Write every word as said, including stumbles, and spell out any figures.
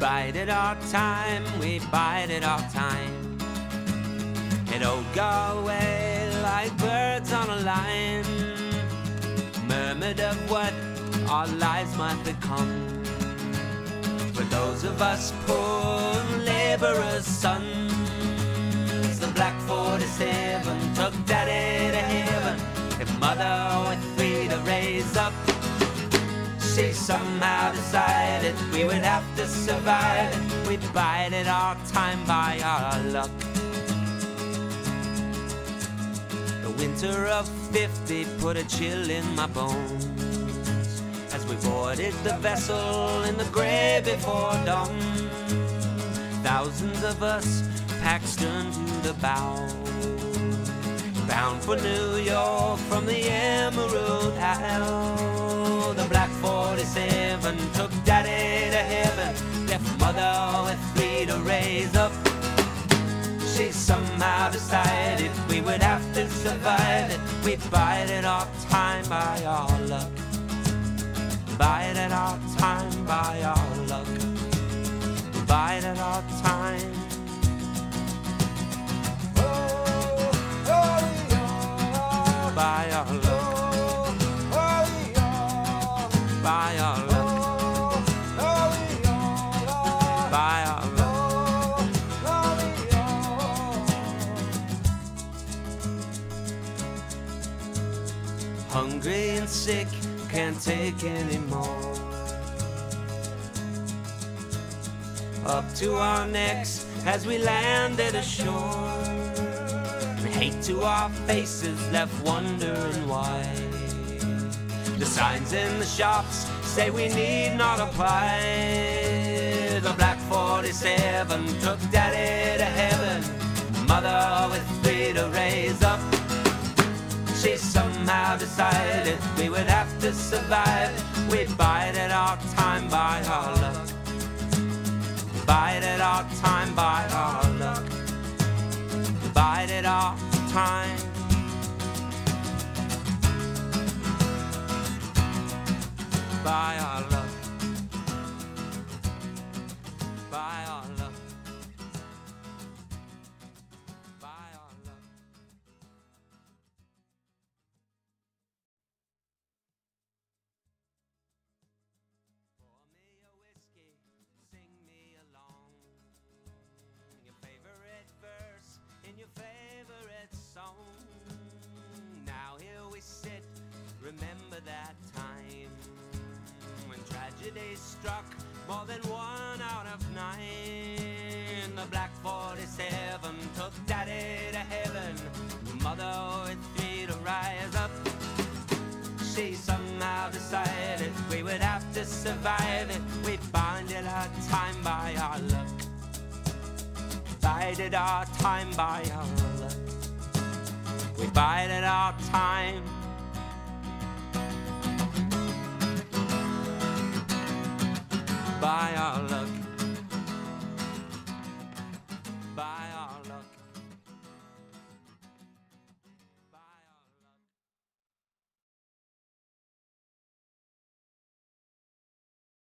bided our time, we bided our time. It all go away like birds on a line, murmured of what our lives might become. For those of us poor laborers' sons, the black forty-seven took daddy to heaven. If mother with three to raise up, she somehow decided we would have to survive it. We bided our time by our luck. The winter of fifty put a chill in my bones as we boarded the vessel in the grey before dawn. Thousands of us packed stern to the bow, bound for New York from the Emerald Isle. The black forty-seven took daddy to heaven, left mother with three to raise up. She somehow decided we would have to survive it. We bided our time by our luck, bided our time by our luck, bided our time. By our luck, by our luck, by our luck. Hungry and sick, can't take anymore. Up to our necks as we landed ashore. Hate to our faces left wondering why. The signs in the shops say we need not apply. The black forty-seven took daddy to heaven, mother with three to raise up. She somehow decided we would have to survive. We bided our time by our luck, bided our time by our luck, bided our time. By our luck, by our luck, by our luck. Pour me a whiskey, sing me along your favorite verse in your favorite song. Now here we sit, remember that time when tragedy struck more than one out of nine. The black forty-seven took daddy to heaven, mother with three to rise up. She somehow decided we would have to survive it. We bided our time by our luck, bided our time by our luck, we bided our time. By our luck,